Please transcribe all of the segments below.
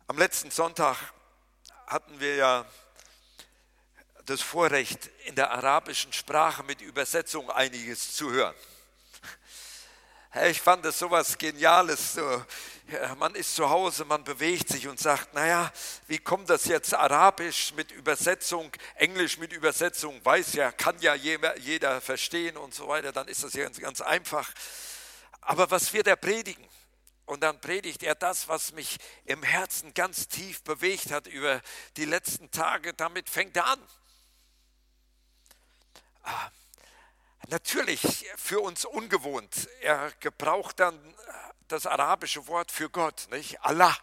Am letzten Sonntag hatten wir ja das Vorrecht, in der arabischen Sprache mit Übersetzung einiges zu hören. Ich fand das sowas Geniales. Man ist zu Hause, man bewegt sich und sagt, naja, wie kommt das jetzt Arabisch mit Übersetzung, Englisch mit Übersetzung, weiß ja, kann ja jeder verstehen und so weiter, dann ist das ja ganz, ganz einfach. Aber was wird er predigen? Und dann predigt er das, was mich im Herzen ganz tief bewegt hat über die letzten Tage. Damit fängt er an. Natürlich für uns ungewohnt. Er gebraucht dann das arabische Wort für Gott, nicht? Allah.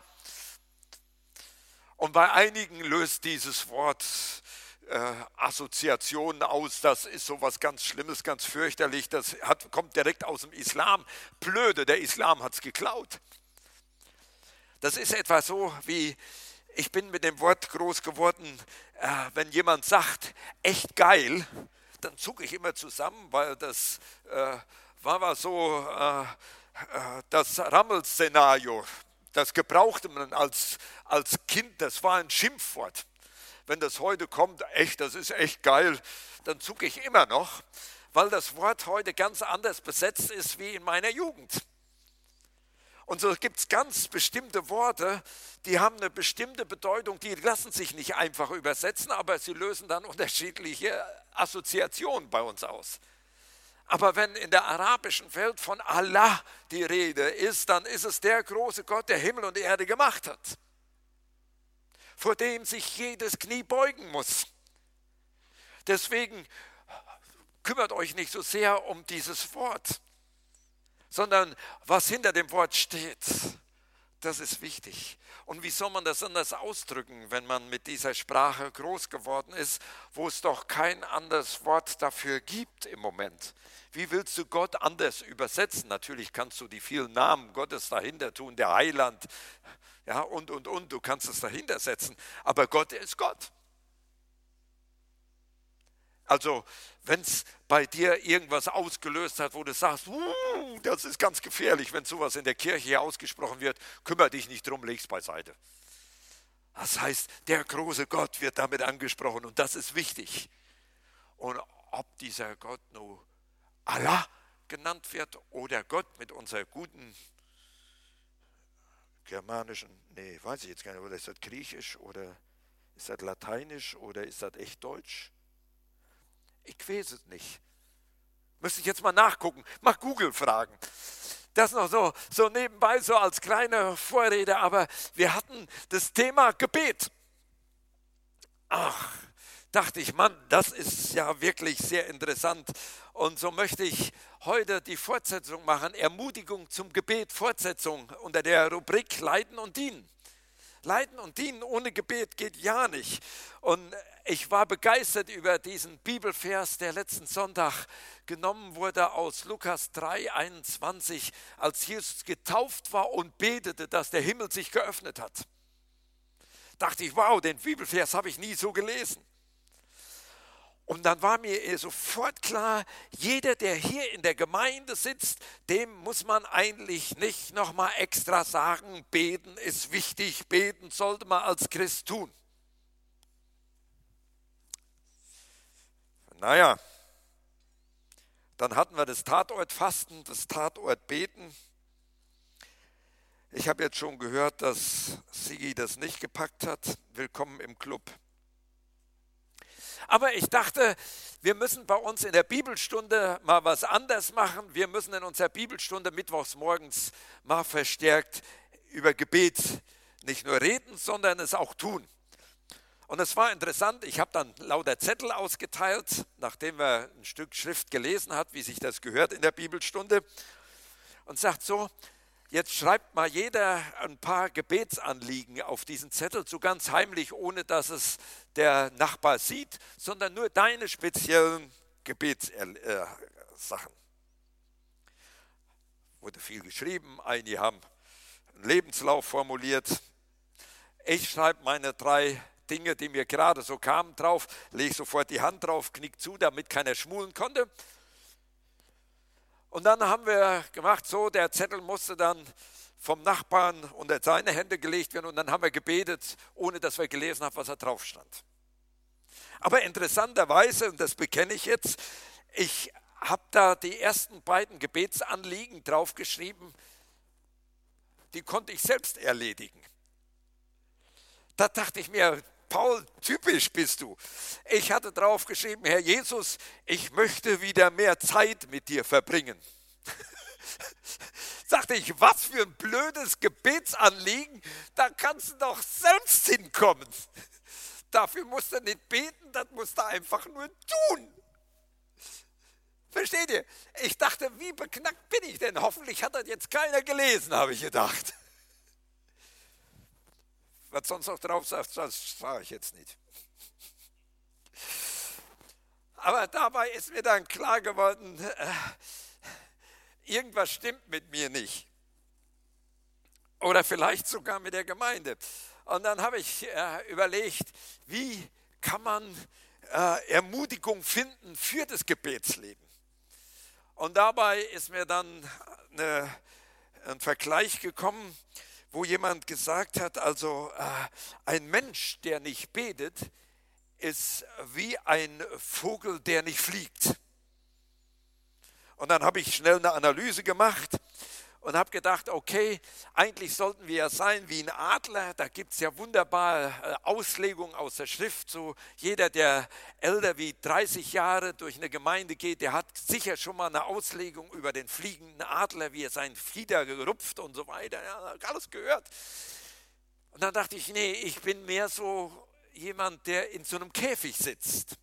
Und bei einigen löst dieses Wort Assoziationen aus, das ist so was ganz Schlimmes, ganz fürchterlich, kommt direkt aus dem Islam. Blöde, der Islam hat es geklaut. Das ist etwa so wie, ich bin mit dem Wort groß geworden, wenn jemand sagt, echt geil, dann zucke ich immer zusammen, weil das war so das Rammel-Szenario, das gebrauchte man als Kind, das war ein Schimpfwort. Wenn das heute kommt, echt, das ist echt geil, dann zucke ich immer noch, weil das Wort heute ganz anders besetzt ist wie in meiner Jugend. Und so gibt es ganz bestimmte Worte, die haben eine bestimmte Bedeutung, die lassen sich nicht einfach übersetzen, aber sie lösen dann unterschiedliche Assoziationen bei uns aus. Aber wenn in der arabischen Welt von Allah die Rede ist, dann ist es der große Gott, der Himmel und Erde gemacht hat, vor dem sich jedes Knie beugen muss. Deswegen kümmert euch nicht so sehr um dieses Wort, sondern was hinter dem Wort steht, das ist wichtig. Und wie soll man das anders ausdrücken, wenn man mit dieser Sprache groß geworden ist, wo es doch kein anderes Wort dafür gibt im Moment? Wie willst du Gott anders übersetzen? Natürlich kannst du die vielen Namen Gottes dahinter tun, der Heiland, ja, und, du kannst es dahinter setzen, aber Gott ist Gott. Also, wenn es bei dir irgendwas ausgelöst hat, wo du sagst, das ist ganz gefährlich, wenn sowas in der Kirche hier ausgesprochen wird, kümmere dich nicht drum, leg's beiseite. Das heißt, der große Gott wird damit angesprochen und das ist wichtig. Und ob dieser Gott nur Allah genannt wird oder Gott mit unserer guten germanischen, weiß ich jetzt gar nicht, oder ist das griechisch oder ist das lateinisch oder ist das echt deutsch? Ich weiß es nicht. Müsste ich jetzt mal nachgucken, mal Google fragen. Das noch so nebenbei, so als kleine Vorrede, aber wir hatten das Thema Gebet. Ach, dachte ich, Mann, das ist ja wirklich sehr interessant. Und so möchte ich heute die Fortsetzung machen, Ermutigung zum Gebet, Fortsetzung unter der Rubrik Leiten und Dienen. Leiten und Dienen ohne Gebet geht ja nicht. Und ich war begeistert über diesen Bibelvers, der letzten Sonntag genommen wurde aus Lukas 3,21, als Jesus getauft war und betete, dass der Himmel sich geöffnet hat. Dachte ich, wow, den Bibelvers habe ich nie so gelesen. Und dann war mir sofort klar, jeder, der hier in der Gemeinde sitzt, dem muss man eigentlich nicht nochmal extra sagen, beten ist wichtig, beten sollte man als Christ tun. Naja, dann hatten wir das Tatortfasten, das Tatortbeten. Ich habe jetzt schon gehört, dass Sigi das nicht gepackt hat. Willkommen im Club. Aber ich dachte, wir müssen bei uns in der Bibelstunde mal was anders machen. Wir müssen in unserer Bibelstunde mittwochs morgens mal verstärkt über Gebet nicht nur reden, sondern es auch tun. Und es war interessant, ich habe dann lauter Zettel ausgeteilt, nachdem wir ein Stück Schrift gelesen hat, wie sich das gehört in der Bibelstunde, und sagt so, jetzt schreibt mal jeder ein paar Gebetsanliegen auf diesen Zettel, so ganz heimlich, ohne dass es der Nachbar sieht, sondern nur deine speziellen Gebetssachen. Wurde viel geschrieben, einige haben einen Lebenslauf formuliert. Ich schreibe meine 3 Dinge, die mir gerade so kamen, drauf, lege sofort die Hand drauf, knick zu, damit keiner schmulen konnte. Und dann haben wir gemacht, so, der Zettel musste dann vom Nachbarn unter seine Hände gelegt werden und dann haben wir gebetet, ohne dass wir gelesen haben, was da drauf stand. Aber interessanterweise, und das bekenne ich jetzt, ich habe da die ersten beiden Gebetsanliegen draufgeschrieben, die konnte ich selbst erledigen. Da dachte ich mir, Paul, typisch bist du. Ich hatte draufgeschrieben, Herr Jesus, ich möchte wieder mehr Zeit mit dir verbringen. Sagte ich, was für ein blödes Gebetsanliegen, da kannst du doch selbst hinkommen. Dafür musst du nicht beten, das musst du einfach nur tun. Versteht ihr? Ich dachte, wie beknackt bin ich denn? Hoffentlich hat das jetzt keiner gelesen, habe ich gedacht. Was sonst noch drauf sagt, das sage ich jetzt nicht. Aber dabei ist mir dann klar geworden, irgendwas stimmt mit mir nicht. Oder vielleicht sogar mit der Gemeinde. Und dann habe ich überlegt, wie kann man Ermutigung finden für das Gebetsleben. Und dabei ist mir dann ein Vergleich gekommen, wo jemand gesagt hat, also ein Mensch, der nicht betet, ist wie ein Vogel, der nicht fliegt. Und dann habe ich schnell eine Analyse gemacht und habe gedacht, okay, eigentlich sollten wir ja sein wie ein Adler. Da gibt es ja wunderbare Auslegungen aus der Schrift. So jeder, der älter wie 30 Jahre durch eine Gemeinde geht, der hat sicher schon mal eine Auslegung über den fliegenden Adler, wie er seinen Fieder gerupft und so weiter. Ja, alles gehört. Und dann dachte ich, nee, ich bin mehr so jemand, der in so einem Käfig sitzt.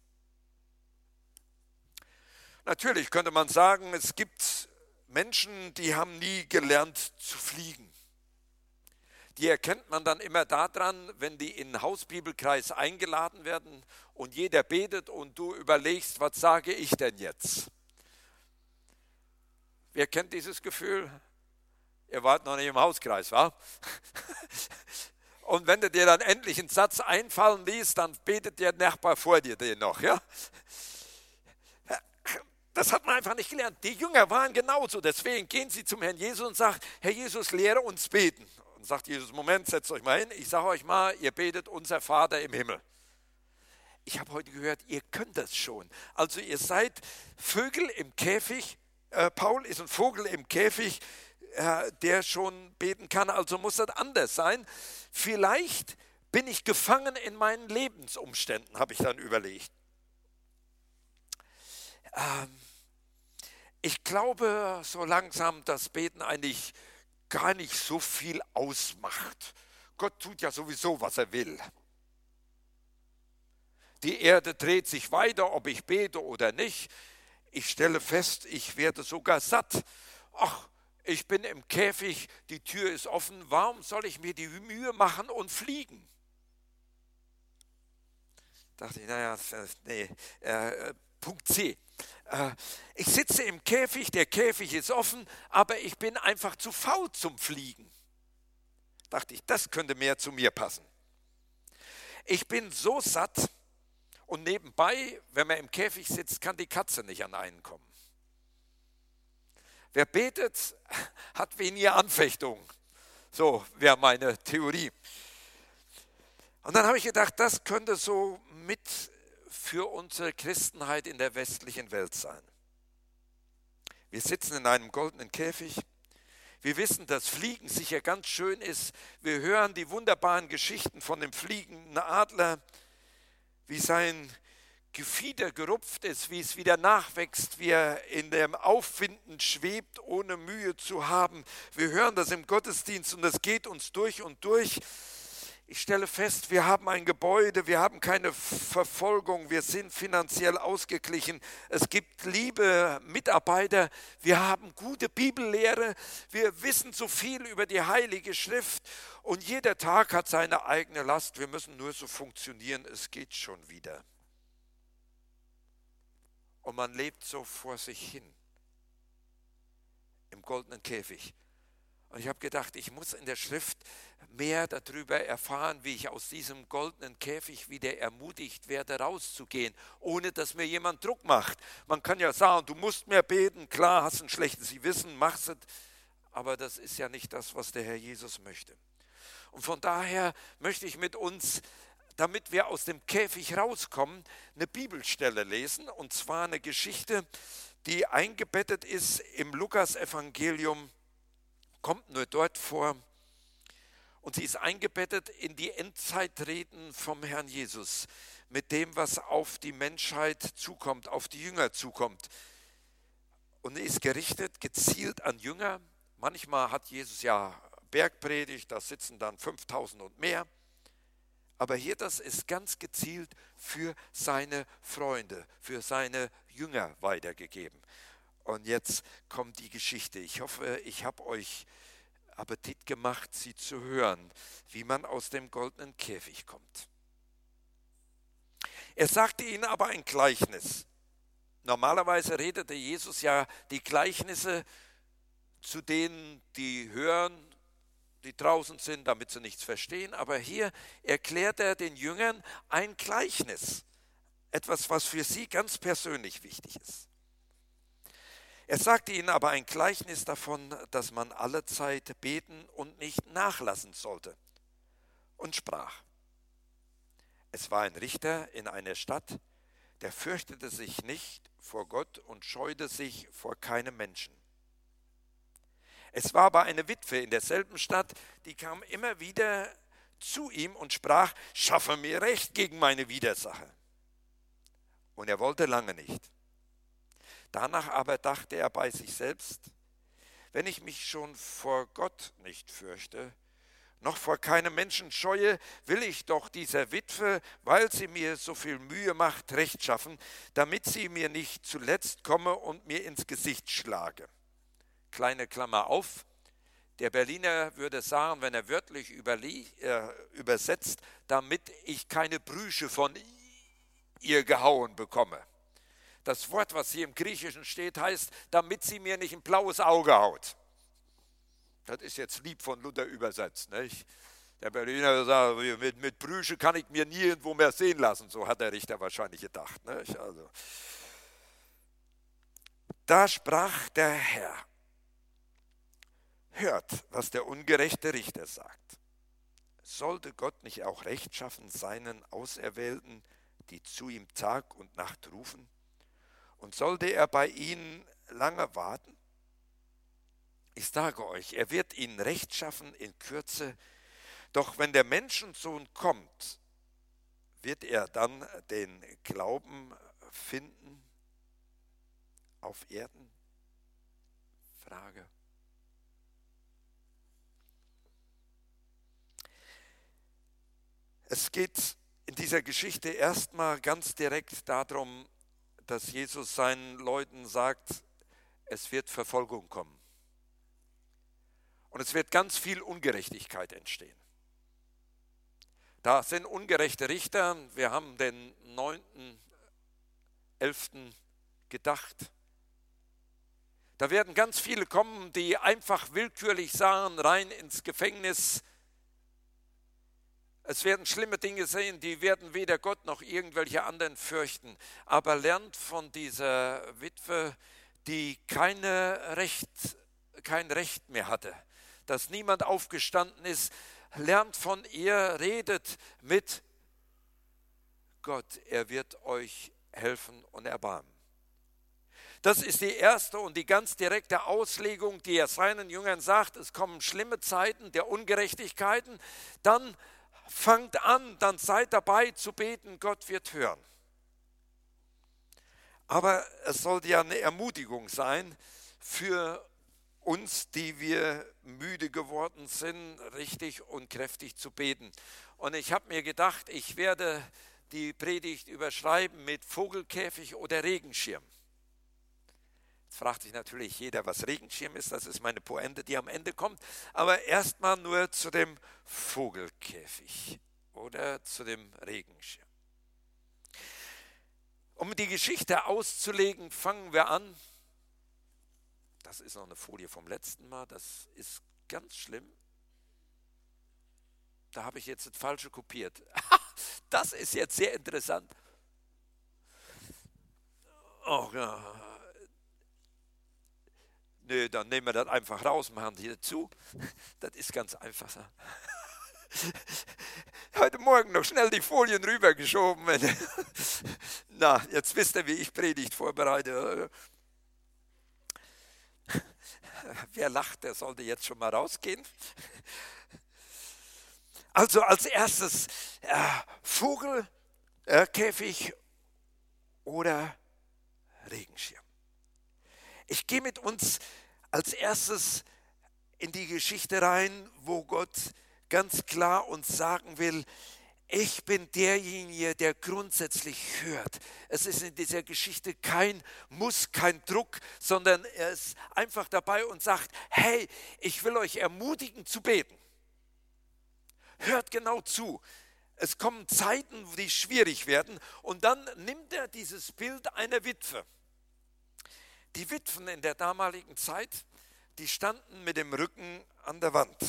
Natürlich könnte man sagen, es gibt Menschen, die haben nie gelernt zu fliegen. Die erkennt man dann immer daran, wenn die in den Hausbibelkreis eingeladen werden und jeder betet und du überlegst, was sage ich denn jetzt? Wer kennt dieses Gefühl? Ihr wart noch nicht im Hauskreis, wa? Und wenn du dir dann endlich einen Satz einfallen ließ, dann betet der Nachbar vor dir den noch, ja? Das hat man einfach nicht gelernt. Die Jünger waren genauso. Deswegen gehen sie zum Herrn Jesus und sagen, Herr Jesus, lehre uns beten. Und sagt Jesus, Moment, setzt euch mal hin. Ich sage euch mal, ihr betet unser Vater im Himmel. Ich habe heute gehört, ihr könnt das schon. Also ihr seid Vögel im Käfig. Paul ist ein Vogel im Käfig, der schon beten kann. Also muss das anders sein. Vielleicht bin ich gefangen in meinen Lebensumständen, habe ich dann überlegt. Ich glaube so langsam, dass Beten eigentlich gar nicht so viel ausmacht. Gott tut ja sowieso, was er will. Die Erde dreht sich weiter, ob ich bete oder nicht. Ich stelle fest, ich werde sogar satt. Ach, ich bin im Käfig, die Tür ist offen. Warum soll ich mir die Mühe machen und fliegen? Dachte ich, naja, nee. Punkt C. Ich sitze im Käfig, der Käfig ist offen, aber ich bin einfach zu faul zum Fliegen. Dachte ich, das könnte mehr zu mir passen. Ich bin so satt und nebenbei, wenn man im Käfig sitzt, kann die Katze nicht an einen kommen. Wer betet, hat weniger Anfechtung. So wäre meine Theorie. Und dann habe ich gedacht, das könnte so mit für unsere Christenheit in der westlichen Welt sein. Wir sitzen in einem goldenen Käfig. Wir wissen, dass Fliegen sicher ganz schön ist. Wir hören die wunderbaren Geschichten von dem fliegenden Adler, wie sein Gefieder gerupft ist, wie es wieder nachwächst, wie er in dem Auffinden schwebt, ohne Mühe zu haben. Wir hören das im Gottesdienst und das geht uns durch und durch. Ich stelle fest, wir haben ein Gebäude, wir haben keine Verfolgung, wir sind finanziell ausgeglichen. Es gibt liebe Mitarbeiter, wir haben gute Bibellehre, wir wissen so viel über die Heilige Schrift und jeder Tag hat seine eigene Last. Wir müssen nur so funktionieren, es geht schon wieder. Und man lebt so vor sich hin im goldenen Käfig. Und ich habe gedacht, ich muss in der Schrift mehr darüber erfahren, wie ich aus diesem goldenen Käfig wieder ermutigt werde, rauszugehen, ohne dass mir jemand Druck macht. Man kann ja sagen, du musst mehr beten, klar, hast ein schlechtes Gewissen, machst es, aber das ist ja nicht das, was der Herr Jesus möchte. Und von daher möchte ich mit uns, damit wir aus dem Käfig rauskommen, eine Bibelstelle lesen, und zwar eine Geschichte, die eingebettet ist im Lukas-Evangelium, kommt nur dort vor, und sie ist eingebettet in die Endzeitreden vom Herrn Jesus, mit dem, was auf die Menschheit zukommt, auf die Jünger zukommt. Und ist gerichtet, gezielt an Jünger. Manchmal hat Jesus ja Bergpredigt, da sitzen dann 5000 und mehr. Aber hier, das ist ganz gezielt für seine Freunde, für seine Jünger weitergegeben. Und jetzt kommt die Geschichte. Ich hoffe, ich habe euch Appetit gemacht, sie zu hören, wie man aus dem goldenen Käfig kommt. Er sagte ihnen aber ein Gleichnis. Normalerweise redete Jesus ja die Gleichnisse zu denen, die hören, die draußen sind, damit sie nichts verstehen. Aber hier erklärt er den Jüngern ein Gleichnis. Etwas, was für sie ganz persönlich wichtig ist. Er sagte ihnen aber ein Gleichnis davon, dass man alle Zeit beten und nicht nachlassen sollte. Und sprach: Es war ein Richter in einer Stadt, der fürchtete sich nicht vor Gott und scheute sich vor keinem Menschen. Es war aber eine Witwe in derselben Stadt, die kam immer wieder zu ihm und sprach: Schaffe mir Recht gegen meine Widersacher. Und er wollte lange nicht. Danach aber dachte er bei sich selbst: Wenn ich mich schon vor Gott nicht fürchte, noch vor keinem Menschen scheue, will ich doch dieser Witwe, weil sie mir so viel Mühe macht, Recht schaffen, damit sie mir nicht zuletzt komme und mir ins Gesicht schlage. Kleine Klammer auf, der Berliner würde sagen, wenn er wörtlich übersetzt, damit ich keine Brüche von ihr gehauen bekomme. Das Wort, was hier im Griechischen steht, heißt, damit sie mir nicht ein blaues Auge haut. Das ist jetzt lieb von Luther übersetzt, nicht? Der Berliner sagt, mit Brüche kann ich mir nie irgendwo mehr sehen lassen. So hat der Richter wahrscheinlich gedacht. Nicht? Also. Da sprach der Herr: Hört, was der ungerechte Richter sagt. Sollte Gott nicht auch Recht schaffen seinen Auserwählten, die zu ihm Tag und Nacht rufen? Und sollte er bei ihnen lange warten? Ich sage euch, er wird ihnen Recht schaffen in Kürze. Doch wenn der Menschensohn kommt, wird er dann den Glauben finden auf Erden? Frage. Es geht in dieser Geschichte erstmal ganz direkt darum, dass Jesus seinen Leuten sagt, es wird Verfolgung kommen. Und es wird ganz viel Ungerechtigkeit entstehen. Da sind ungerechte Richter. Wir haben den 9.11. gedacht. Da werden ganz viele kommen, die einfach willkürlich sagen, rein ins Gefängnis. Es werden schlimme Dinge sehen, die werden weder Gott noch irgendwelche anderen fürchten. Aber lernt von dieser Witwe, die kein Recht mehr hatte, dass niemand aufgestanden ist. Lernt von ihr, redet mit Gott. Er wird euch helfen und erbarmen. Das ist die erste und die ganz direkte Auslegung, die er seinen Jüngern sagt. Es kommen schlimme Zeiten der Ungerechtigkeiten. Dann fangt an, dann seid dabei zu beten, Gott wird hören. Aber es sollte ja eine Ermutigung sein für uns, die wir müde geworden sind, richtig und kräftig zu beten. Und ich habe mir gedacht, ich werde die Predigt überschreiben mit Vogelkäfig oder Regenschirm. Jetzt fragt sich natürlich jeder, was Regenschirm ist. Das ist meine Pointe, die am Ende kommt. Aber erstmal nur zu dem Vogelkäfig oder zu dem Regenschirm. Um die Geschichte auszulegen, fangen wir an. Das ist noch eine Folie vom letzten Mal. Das ist ganz schlimm. Da habe ich jetzt das Falsche kopiert. Das ist jetzt sehr interessant. Oh, ja. Nee, dann nehmen wir das einfach raus, machen die zu. Das ist ganz einfach. Heute Morgen noch schnell die Folien rübergeschoben. Na, jetzt wisst ihr, wie ich Predigt vorbereite. Wer lacht, der sollte jetzt schon mal rausgehen. Also als erstes Vogelkäfig oder Regenschirm. Ich gehe mit uns als erstes in die Geschichte rein, wo Gott ganz klar uns sagen will, ich bin derjenige, der grundsätzlich hört. Es ist in dieser Geschichte kein Muss, kein Druck, sondern er ist einfach dabei und sagt, hey, ich will euch ermutigen zu beten. Hört genau zu. Es kommen Zeiten, die schwierig werden und dann nimmt er dieses Bild einer Witwe. Die Witwen in der damaligen Zeit, die standen mit dem Rücken an der Wand.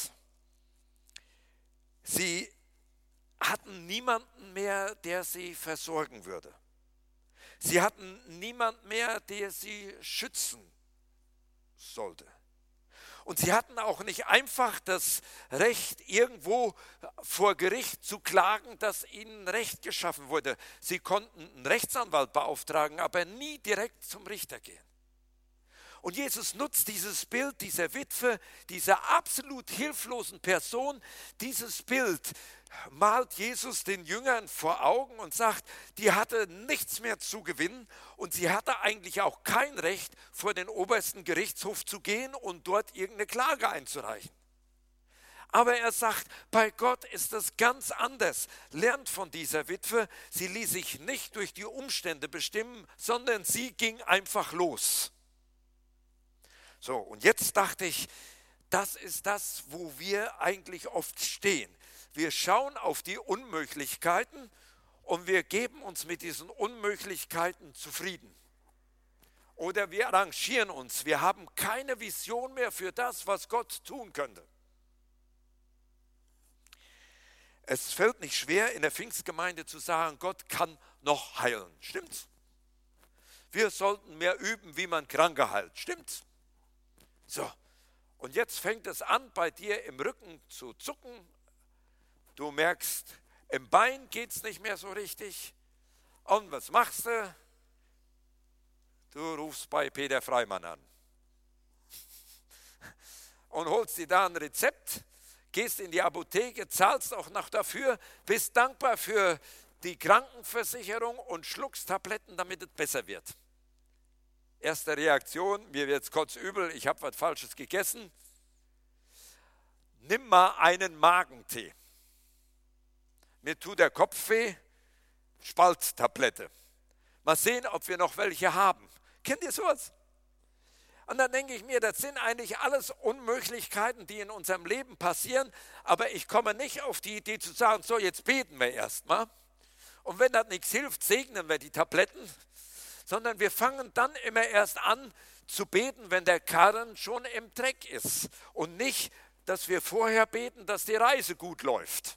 Sie hatten niemanden mehr, der sie versorgen würde. Sie hatten niemanden mehr, der sie schützen sollte. Und sie hatten auch nicht einfach das Recht, irgendwo vor Gericht zu klagen, dass ihnen Recht geschaffen wurde. Sie konnten einen Rechtsanwalt beauftragen, aber nie direkt zum Richter gehen. Und Jesus nutzt dieses Bild dieser Witwe, dieser absolut hilflosen Person. Dieses Bild malt Jesus den Jüngern vor Augen und sagt, die hatte nichts mehr zu gewinnen und sie hatte eigentlich auch kein Recht, vor den obersten Gerichtshof zu gehen und dort irgendeine Klage einzureichen. Aber er sagt, bei Gott ist das ganz anders. Lernt von dieser Witwe, sie ließ sich nicht durch die Umstände bestimmen, sondern sie ging einfach los. So, und jetzt dachte ich, das ist das, wo wir eigentlich oft stehen. Wir schauen auf die Unmöglichkeiten und wir geben uns mit diesen Unmöglichkeiten zufrieden. Oder wir arrangieren uns, wir haben keine Vision mehr für das, was Gott tun könnte. Es fällt nicht schwer, in der Pfingstgemeinde zu sagen, Gott kann noch heilen. Stimmt's? Wir sollten mehr üben, wie man Kranke heilt. Stimmt's? So, und jetzt fängt es an, bei dir im Rücken zu zucken. Du merkst, im Bein geht es nicht mehr so richtig. Und was machst du? Du rufst bei Peter Freimann an. Und holst dir da ein Rezept, gehst in die Apotheke, zahlst auch noch dafür, bist dankbar für die Krankenversicherung und schluckst Tabletten, damit es besser wird. Erste Reaktion, mir wird es kotzübel, ich habe was Falsches gegessen. Nimm mal einen Magentee. Mir tut der Kopf weh, Spalttablette. Mal sehen, ob wir noch welche haben. Kennt ihr sowas? Und dann denke ich mir, das sind eigentlich alles Unmöglichkeiten, die in unserem Leben passieren, aber ich komme nicht auf die Idee zu sagen, so jetzt beten wir erstmal. Und wenn das nichts hilft, segnen wir die Tabletten. Sondern wir fangen dann immer erst an zu beten, wenn der Karren schon im Dreck ist. Und nicht, dass wir vorher beten, dass die Reise gut läuft.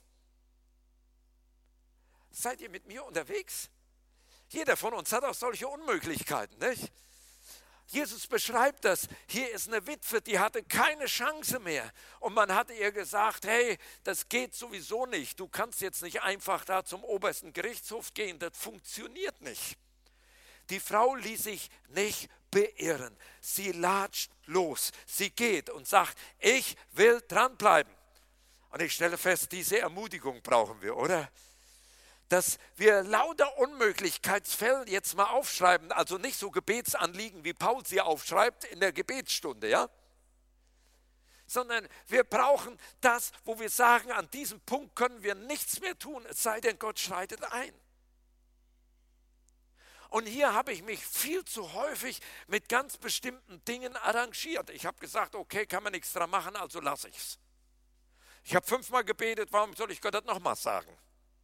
Seid ihr mit mir unterwegs? Jeder von uns hat auch solche Unmöglichkeiten, nicht? Jesus beschreibt das. Hier ist eine Witwe, die hatte keine Chance mehr. Und man hatte ihr gesagt, hey, das geht sowieso nicht. Du kannst jetzt nicht einfach da zum obersten Gerichtshof gehen. Das funktioniert nicht. Die Frau ließ sich nicht beirren. Sie latscht los. Sie geht und sagt, ich will dranbleiben. Und ich stelle fest, diese Ermutigung brauchen wir, oder? Dass wir lauter Unmöglichkeitsfälle jetzt mal aufschreiben, also nicht so Gebetsanliegen, wie Paul sie aufschreibt in der Gebetsstunde, ja? Sondern wir brauchen das, wo wir sagen, an diesem Punkt können wir nichts mehr tun, es sei denn, Gott schreitet ein. Und hier habe ich mich viel zu häufig mit ganz bestimmten Dingen arrangiert. Ich habe gesagt, okay, kann man nichts dran machen, also lasse ich es. Ich habe 5-mal gebetet, warum soll ich Gott das nochmal sagen?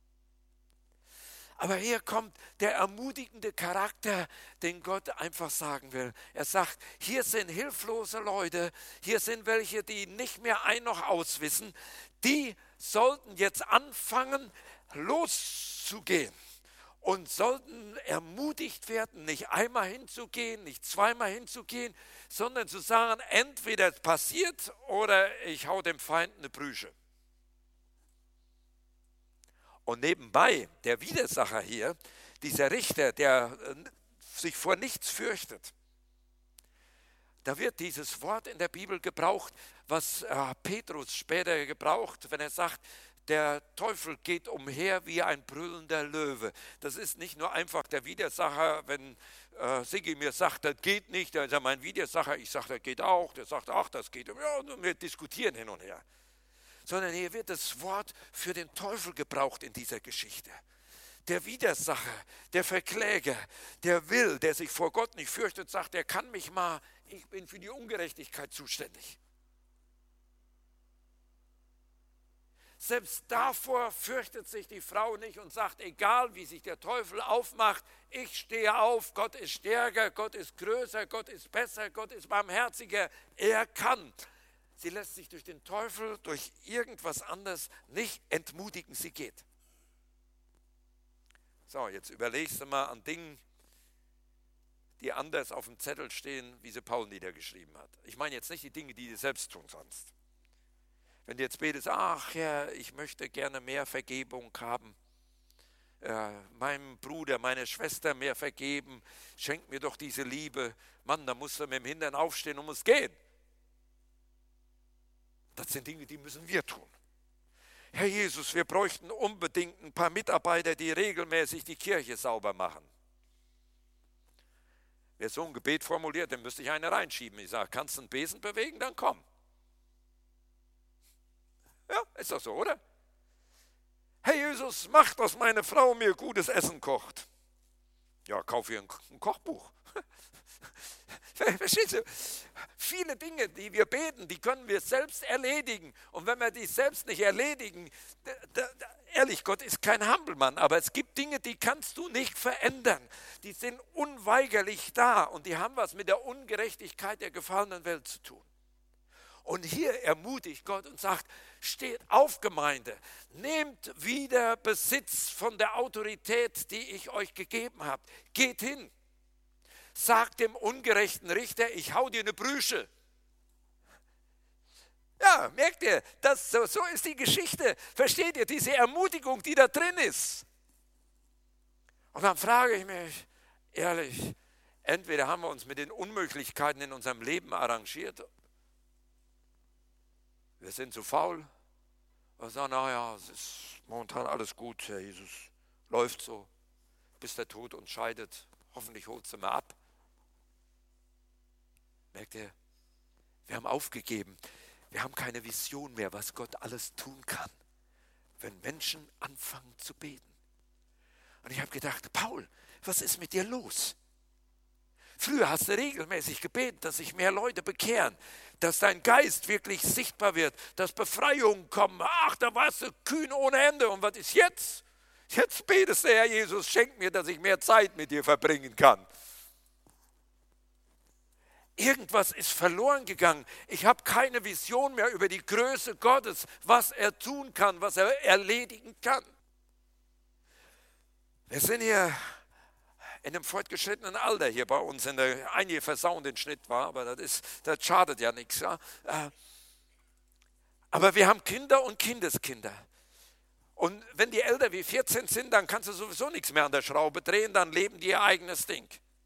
Aber hier kommt der ermutigende Charakter, den Gott einfach sagen will. Er sagt, hier sind hilflose Leute, hier sind welche, die nicht mehr ein noch auswissen. Die sollten jetzt anfangen, loszugehen. und sollten ermutigt werden, nicht einmal hinzugehen, nicht zweimal hinzugehen, sondern zu sagen, entweder es passiert oder ich hau dem Feind eine Prügel. Und nebenbei, der Widersacher hier, dieser Richter, der sich vor nichts fürchtet, da wird dieses Wort in der Bibel gebraucht, was Petrus später gebraucht, wenn er sagt, der Teufel geht umher wie ein brüllender Löwe. Das ist nicht nur einfach der Widersacher, wenn Sigi mir sagt, das geht nicht, dann ist er mein Widersacher, ich sage, das geht auch, der sagt, ach, das geht, ja, und wir diskutieren hin und her. Sondern hier wird das Wort für den Teufel gebraucht in dieser Geschichte. Der Widersacher, der Verkläger, der sich vor Gott nicht fürchtet, sagt, der kann mich mal, ich bin für die Ungerechtigkeit zuständig. Selbst davor fürchtet sich die Frau nicht und sagt, egal wie sich der Teufel aufmacht, ich stehe auf, Gott ist stärker, Gott ist größer, Gott ist besser, Gott ist barmherziger, er kann. Sie lässt sich durch den Teufel, durch irgendwas anderes nicht entmutigen, sie geht. So, jetzt überlegst du mal an Dingen, die anders auf dem Zettel stehen, wie sie Paul niedergeschrieben hat. Ich meine jetzt nicht die Dinge, die du selbst tun sonst. Wenn du jetzt betest, ach Herr, ich möchte gerne mehr Vergebung haben, meinem Bruder, meiner Schwester mehr vergeben, schenk mir doch diese Liebe. Mann, da musst du mit dem Hintern aufstehen und musst gehen. Das sind Dinge, die müssen wir tun. Herr Jesus, wir bräuchten unbedingt ein paar Mitarbeiter, die regelmäßig die Kirche sauber machen. Wer so ein Gebet formuliert, dann müsste ich eine reinschieben. Ich sage, kannst du einen Besen bewegen, dann komm. Ja, ist doch so, oder? Herr Jesus, mach, dass meine Frau mir gutes Essen kocht. Ja, kauf ihr ein Kochbuch. Verstehst du? Viele Dinge, die wir beten, die können wir selbst erledigen. Und wenn wir die selbst nicht erledigen, ehrlich, Gott ist kein Hampelmann, aber es gibt Dinge, die kannst du nicht verändern. Die sind unweigerlich da und die haben was mit der Ungerechtigkeit der gefallenen Welt zu tun. Und hier ermutigt Gott und sagt, steht auf Gemeinde, nehmt wieder Besitz von der Autorität, die ich euch gegeben habe. Geht hin, sagt dem ungerechten Richter, ich hau dir eine Prügel. Ja, merkt ihr, so ist die Geschichte. Versteht ihr, diese Ermutigung, die da drin ist? Und dann frage ich mich, ehrlich, entweder haben wir uns mit den Unmöglichkeiten in unserem Leben arrangiert, wir sind zu faul, wir sagen, naja, es ist momentan alles gut, Herr Jesus, läuft so, bis der Tod uns scheidet, hoffentlich holt es mal ab. Merkt ihr, wir haben aufgegeben, wir haben keine Vision mehr, was Gott alles tun kann, wenn Menschen anfangen zu beten. Und ich habe gedacht, Paul, was ist mit dir los? Früher hast du regelmäßig gebetet, dass sich mehr Leute bekehren, dass dein Geist wirklich sichtbar wird, dass Befreiungen kommen. Ach, da warst du kühn ohne Ende. Und was ist jetzt? Jetzt betest du, Herr Jesus, schenk mir, dass ich mehr Zeit mit dir verbringen kann. Irgendwas ist verloren gegangen. Ich habe keine Vision mehr über die Größe Gottes, was er tun kann, was er erledigen kann. Wir sind hier in einem fortgeschrittenen Alter hier bei uns, einige versauen den Schnitt, war, aber das schadet ja nichts. Ja? Aber wir haben Kinder und Kindeskinder. Und wenn die älter wie 14 sind, dann kannst du sowieso nichts mehr an der Schraube drehen, dann leben die ihr eigenes Ding.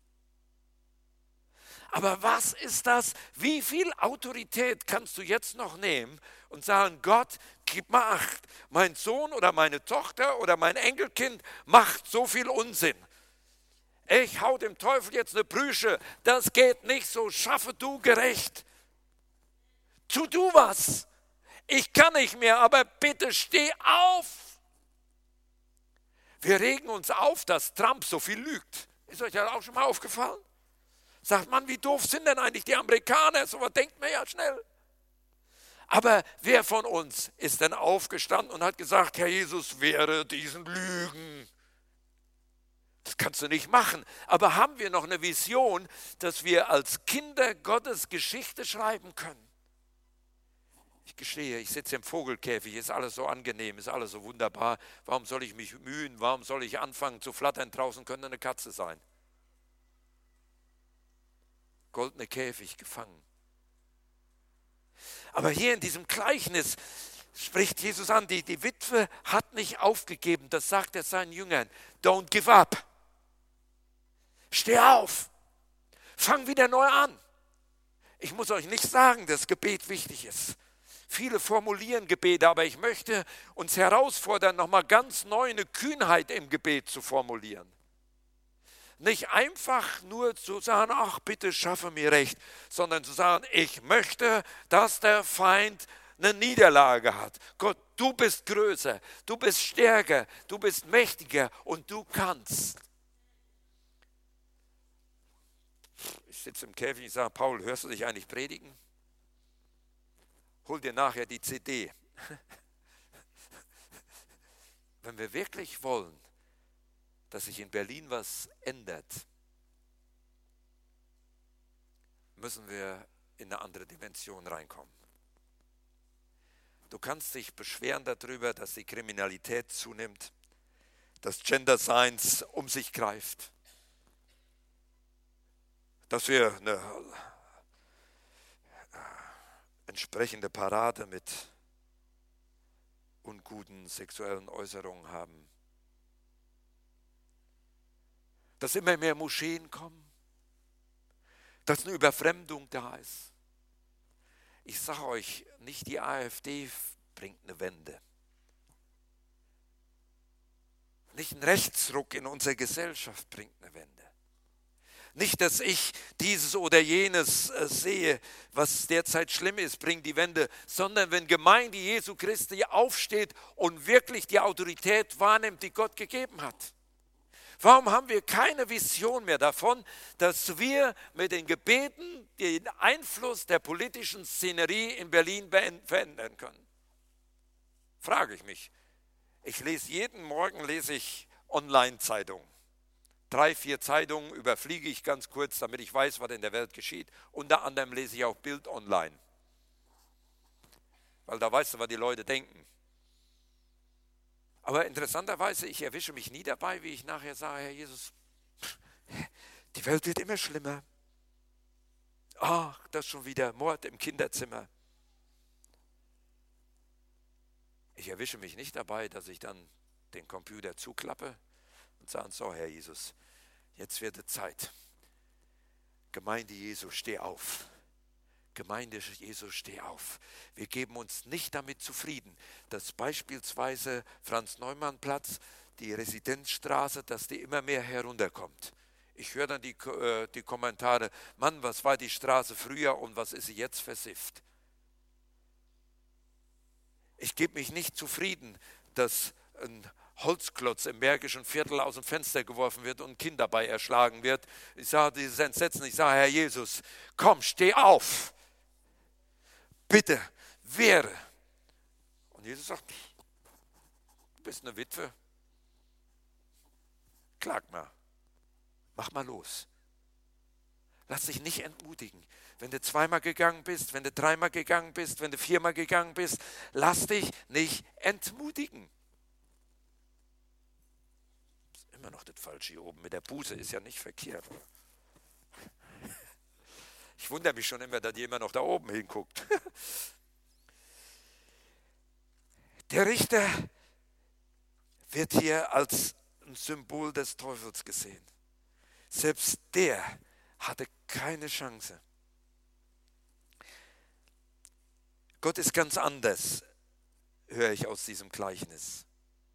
Aber was ist das? Wie viel Autorität kannst du jetzt noch nehmen und sagen, Gott, gib mir Acht. Mein Sohn oder meine Tochter oder mein Enkelkind macht so viel Unsinn. Ich hau dem Teufel jetzt eine Prügel, das geht nicht so, schaffe du gerecht. Tu du was. Ich kann nicht mehr, aber bitte steh auf. Wir regen uns auf, dass Trump so viel lügt. Ist euch das auch schon mal aufgefallen? Sagt man, wie doof sind denn eigentlich die Amerikaner? So was denkt man ja schnell. Aber wer von uns ist denn aufgestanden und hat gesagt, Herr Jesus, wehre diesen Lügen? Das kannst du nicht machen. Aber haben wir noch eine Vision, dass wir als Kinder Gottes Geschichte schreiben können? Ich gestehe, ich sitze im Vogelkäfig, ist alles so angenehm, ist alles so wunderbar. Warum soll ich mich mühen? Warum soll ich anfangen zu flattern? Draußen könnte eine Katze sein. Goldene Käfig gefangen. Aber hier in diesem Gleichnis spricht Jesus an, die Witwe hat nicht aufgegeben, das sagt er seinen Jüngern. Don't give up. Steh auf. Fang wieder neu an. Ich muss euch nicht sagen, dass Gebet wichtig ist. Viele formulieren Gebete, aber ich möchte uns herausfordern, nochmal ganz neu eine Kühnheit im Gebet zu formulieren. Nicht einfach nur zu sagen, ach bitte schaffe mir Recht, sondern zu sagen, ich möchte, dass der Feind eine Niederlage hat. Gott, du bist größer, du bist stärker, du bist mächtiger und du kannst. Ich sitze im Käfig und sage, Paul, hörst du dich eigentlich predigen? Hol dir nachher die CD. Wenn wir wirklich wollen, dass sich in Berlin was ändert, müssen wir in eine andere Dimension reinkommen. Du kannst dich beschweren darüber, dass die Kriminalität zunimmt, dass Gender Science um sich greift, dass wir eine entsprechende Parade mit unguten sexuellen Äußerungen haben, dass immer mehr Moscheen kommen, dass eine Überfremdung da ist. Ich sage euch, nicht die AfD bringt eine Wende. Nicht ein Rechtsruck in unserer Gesellschaft bringt eine Wende. Nicht, dass ich dieses oder jenes sehe, was derzeit schlimm ist, bringt die Wende, sondern wenn Gemeinde Jesu Christi aufsteht und wirklich die Autorität wahrnimmt, die Gott gegeben hat. Warum haben wir keine Vision mehr davon, dass wir mit den Gebeten den Einfluss der politischen Szenerie in Berlin verändern können? Frage ich mich. Jeden Morgen lese ich Online-Zeitungen. 3, 4 Zeitungen überfliege ich ganz kurz, damit ich weiß, was in der Welt geschieht. Unter anderem lese ich auch Bild online. Weil da weißt du, was die Leute denken. Aber interessanterweise, ich erwische mich nie dabei, wie ich nachher sage, Herr Jesus, die Welt wird immer schlimmer. Ach, das schon wieder Mord im Kinderzimmer. Ich erwische mich nicht dabei, dass ich dann den Computer zuklappe und sage, so Herr Jesus, jetzt wird es Zeit. Gemeinde Jesu, steh auf. Gemeinde Jesu, steh auf. Wir geben uns nicht damit zufrieden, dass beispielsweise Franz-Neumann-Platz, die Residenzstraße, dass die immer mehr herunterkommt. Ich höre dann die Kommentare, Mann, was war die Straße früher und was ist sie jetzt versifft? Ich gebe mich nicht zufrieden, dass ein Holzklotz im Bergischen Viertel aus dem Fenster geworfen wird und ein Kind dabei erschlagen wird. Ich sage dieses Entsetzen, ich sage, Herr Jesus, komm, steh auf. Bitte, wehre. Und Jesus sagt, du bist eine Witwe. Klag mal. Mach mal los. Lass dich nicht entmutigen. Wenn du 2-mal gegangen bist, wenn du 3-mal gegangen bist, wenn du 4-mal gegangen bist, lass dich nicht entmutigen. Das ist immer noch das Falsche hier oben. Mit der Buße ist ja nicht verkehrt. Ich wundere mich schon immer, dass jemand noch da oben hinguckt. Der Richter wird hier als ein Symbol des Teufels gesehen. Selbst der hatte keine Chance. Gott ist ganz anders, höre ich aus diesem Gleichnis.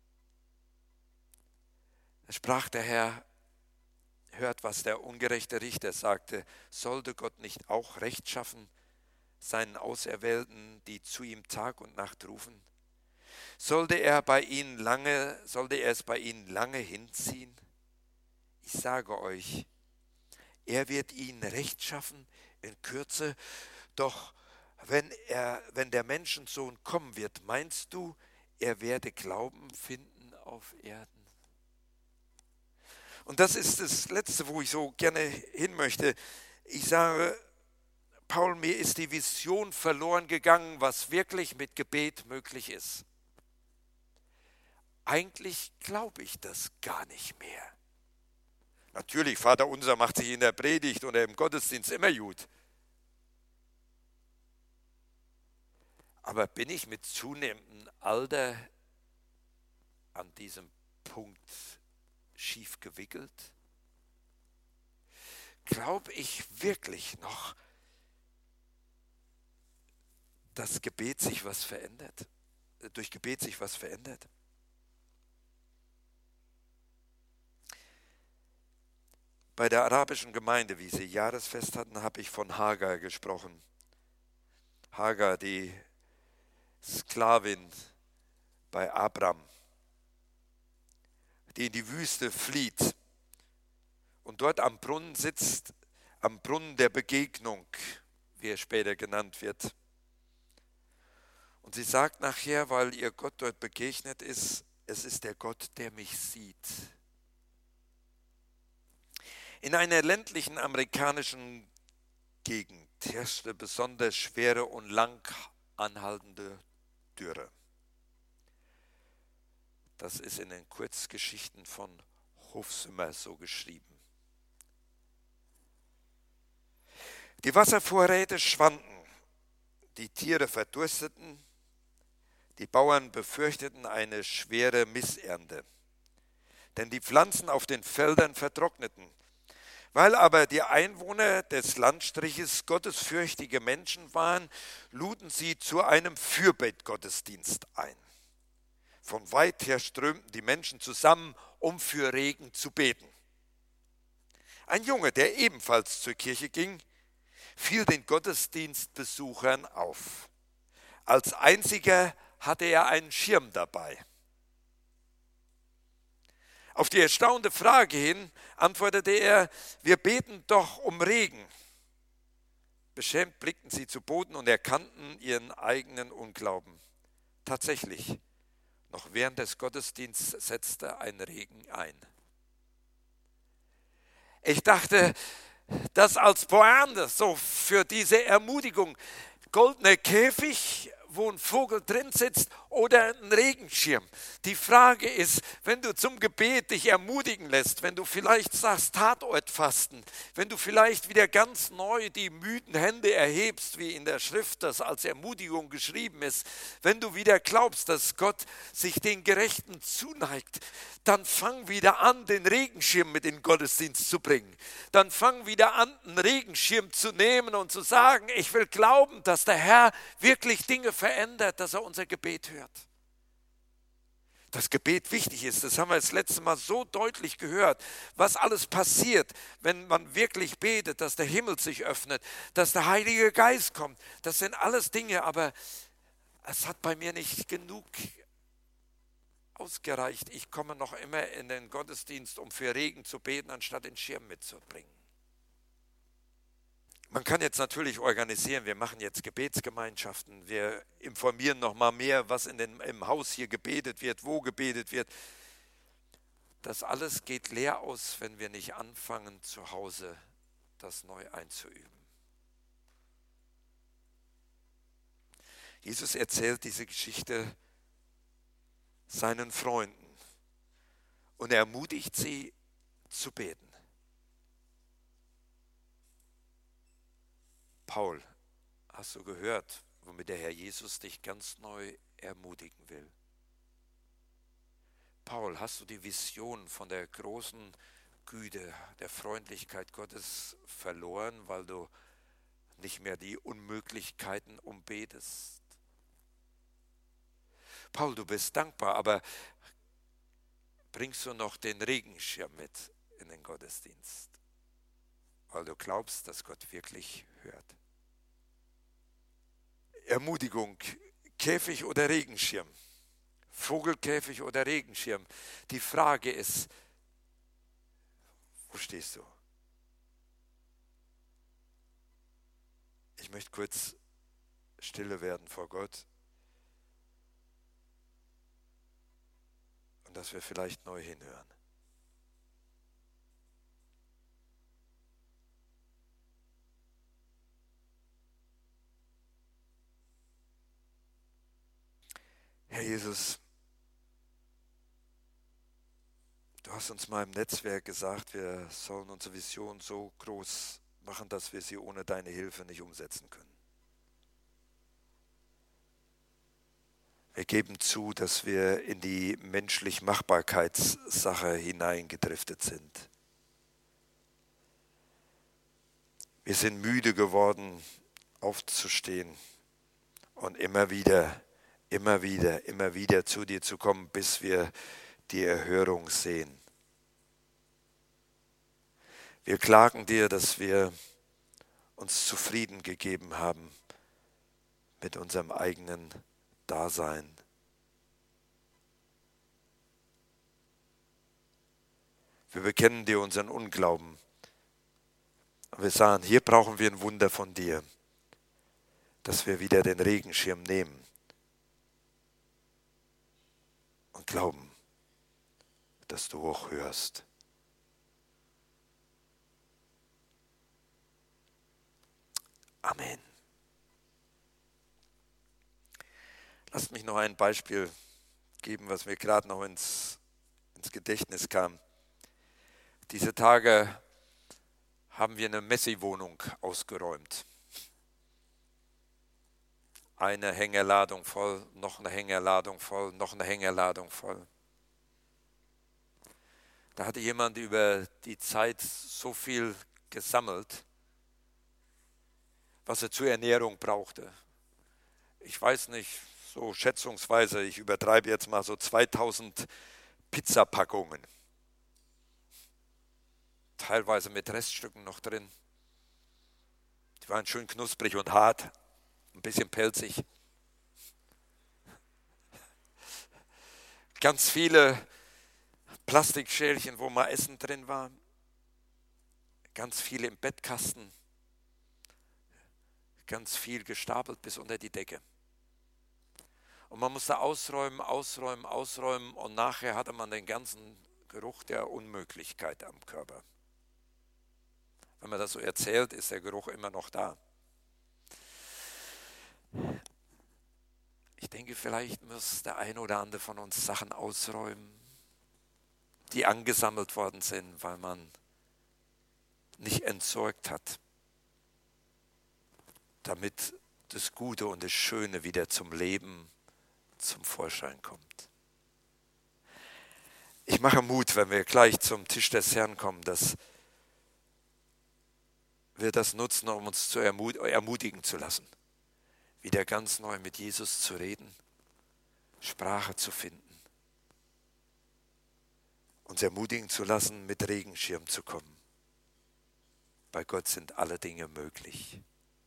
Da sprach der Herr, hört, was der ungerechte Richter sagte, sollte Gott nicht auch Recht schaffen, seinen Auserwählten, die zu ihm Tag und Nacht rufen? Sollte er es bei ihnen lange hinziehen? Ich sage euch, er wird ihnen Recht schaffen in Kürze, doch wenn der Menschensohn kommen wird, meinst du, er werde Glauben finden auf Erden? Und das ist das Letzte, wo ich so gerne hin möchte. Ich sage, Paul, mir ist die Vision verloren gegangen, was wirklich mit Gebet möglich ist. Eigentlich glaube ich das gar nicht mehr. Natürlich, Vater unser macht sich in der Predigt oder im Gottesdienst immer gut. Aber bin ich mit zunehmendem Alter an diesem Punkt schief gewickelt? Glaube ich wirklich noch, dass Gebet sich was verändert? Durch Gebet sich was verändert? Bei der arabischen Gemeinde, wie sie Jahresfest hatten, habe ich von Hagar gesprochen. Hagar, die Sklavin bei Abram, die in die Wüste flieht und dort am Brunnen sitzt, am Brunnen der Begegnung, wie er später genannt wird. Und sie sagt nachher, weil ihr Gott dort begegnet ist, es ist der Gott, der mich sieht. In einer ländlichen amerikanischen Gegend herrschte besonders schwere und lang anhaltende Dürre. Das ist in den Kurzgeschichten von Hofsümmer so geschrieben. Die Wasservorräte schwanden, die Tiere verdursteten, die Bauern befürchteten eine schwere Missernte, denn die Pflanzen auf den Feldern vertrockneten. Weil aber die Einwohner des Landstriches gottesfürchtige Menschen waren, luden sie zu einem Fürbittgottesdienst ein. Von weit her strömten die Menschen zusammen, um für Regen zu beten. Ein Junge, der ebenfalls zur Kirche ging, fiel den Gottesdienstbesuchern auf. Als einziger hatte er einen Schirm dabei. Auf die erstaunte Frage hin antwortete er: Wir beten doch um Regen. Beschämt blickten sie zu Boden und erkannten ihren eigenen Unglauben. Tatsächlich, noch während des Gottesdienstes setzte ein Regen ein. Ich dachte, das als Pointe, so für diese Ermutigung, goldener Käfig, wo ein Vogel drin sitzt, oder ein Regenschirm. Die Frage ist, wenn du zum Gebet dich ermutigen lässt, wenn du vielleicht sagst Tatortfasten, wenn du vielleicht wieder ganz neu die müden Hände erhebst, wie in der Schrift das als Ermutigung geschrieben ist, wenn du wieder glaubst, dass Gott sich den Gerechten zuneigt, dann fang wieder an, den Regenschirm mit in den Gottesdienst zu bringen. Dann fang wieder an, einen Regenschirm zu nehmen und zu sagen, ich will glauben, dass der Herr wirklich Dinge verändert, dass er unser Gebet hört. Dass Gebet wichtig ist, das haben wir das letzte Mal so deutlich gehört, was alles passiert, wenn man wirklich betet, dass der Himmel sich öffnet, dass der Heilige Geist kommt. Das sind alles Dinge, aber es hat bei mir nicht genug ausgereicht. Ich komme noch immer in den Gottesdienst, um für Regen zu beten, anstatt den Schirm mitzubringen. Man kann jetzt natürlich organisieren, wir machen jetzt Gebetsgemeinschaften, wir informieren noch mal mehr, was im Haus hier gebetet wird, wo gebetet wird. Das alles geht leer aus, wenn wir nicht anfangen, zu Hause das neu einzuüben. Jesus erzählt diese Geschichte seinen Freunden und ermutigt sie zu beten. Paul, hast du gehört, womit der Herr Jesus dich ganz neu ermutigen will? Paul, hast du die Vision von der großen Güte, der Freundlichkeit Gottes verloren, weil du nicht mehr die Unmöglichkeiten umbetest? Paul, du bist dankbar, aber bringst du noch den Regenschirm mit in den Gottesdienst, weil du glaubst, dass Gott wirklich hört? Ermutigung, Käfig oder Regenschirm? Vogelkäfig oder Regenschirm? Die Frage ist, wo stehst du? Ich möchte kurz stille werden vor Gott und dass wir vielleicht neu hinhören. Jesus, du hast uns mal im Netzwerk gesagt, wir sollen unsere Vision so groß machen, dass wir sie ohne deine Hilfe nicht umsetzen können. Wir geben zu, dass wir in die menschlich Machbarkeitssache hineingedriftet sind. Wir sind müde geworden, aufzustehen und immer wieder zu dir zu kommen, bis wir die Erhörung sehen. Wir klagen dir, dass wir uns zufrieden gegeben haben mit unserem eigenen Dasein. Wir bekennen dir unseren Unglauben. Und wir sagen, hier brauchen wir ein Wunder von dir, dass wir wieder den Regenschirm nehmen und glauben, dass du auch hörst. Amen. Lasst mich noch ein Beispiel geben, was mir gerade noch ins Gedächtnis kam. Diese Tage haben wir eine Messi-Wohnung ausgeräumt. Eine Hängerladung voll, noch eine Hängerladung voll, noch eine Hängerladung voll. Da hatte jemand über die Zeit so viel gesammelt, was er zur Ernährung brauchte. Ich weiß nicht, so schätzungsweise, ich übertreibe jetzt mal so 2000 Pizzapackungen. Teilweise mit Reststücken noch drin. Die waren schön knusprig und hart, ein bisschen pelzig. Ganz viele Plastikschälchen, wo mal Essen drin war. Ganz viele im Bettkasten. Ganz viel gestapelt bis unter die Decke. Und man musste ausräumen und nachher hatte man den ganzen Geruch der Unmöglichkeit am Körper. Wenn man das so erzählt, ist der Geruch immer noch da. Ich denke, vielleicht muss der eine oder andere von uns Sachen ausräumen, die angesammelt worden sind, weil man nicht entsorgt hat, damit das Gute und das Schöne wieder zum Leben, zum Vorschein kommt. Ich mache Mut, wenn wir gleich zum Tisch des Herrn kommen, dass wir das nutzen, um uns zu ermutigen zu lassen, wieder ganz neu mit Jesus zu reden, Sprache zu finden, uns ermutigen zu lassen, mit Regenschirm zu kommen. Bei Gott sind alle Dinge möglich.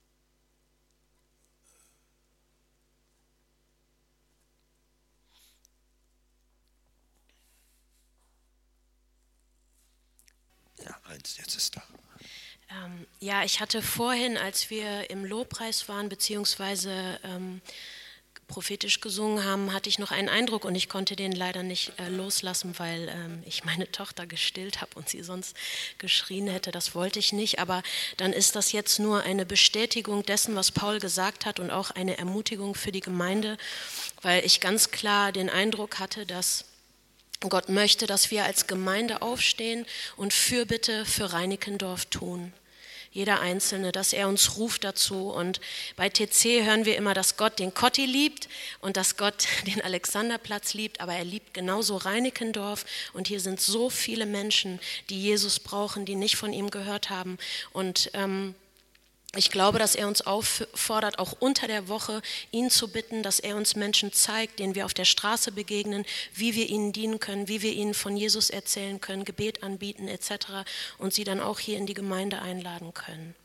Ja, jetzt ist da. Ja, ich hatte vorhin, als wir im Lobpreis waren, beziehungsweise prophetisch gesungen haben, hatte ich noch einen Eindruck und ich konnte den leider nicht loslassen, weil ich meine Tochter gestillt habe und sie sonst geschrien hätte. Das wollte ich nicht, aber dann ist das jetzt nur eine Bestätigung dessen, was Paul gesagt hat und auch eine Ermutigung für die Gemeinde, weil ich ganz klar den Eindruck hatte, dass Gott möchte, dass wir als Gemeinde aufstehen und Fürbitte für Reinickendorf tun. Jeder Einzelne, dass er uns ruft dazu. Und bei TC hören wir immer, dass Gott den Kotti liebt und dass Gott den Alexanderplatz liebt, aber er liebt genauso Reinickendorf. Und hier sind so viele Menschen, die Jesus brauchen, die nicht von ihm gehört haben. Und ich glaube, dass er uns auffordert, auch unter der Woche ihn zu bitten, dass er uns Menschen zeigt, denen wir auf der Straße begegnen, wie wir ihnen dienen können, wie wir ihnen von Jesus erzählen können, Gebet anbieten etc. und sie dann auch hier in die Gemeinde einladen können.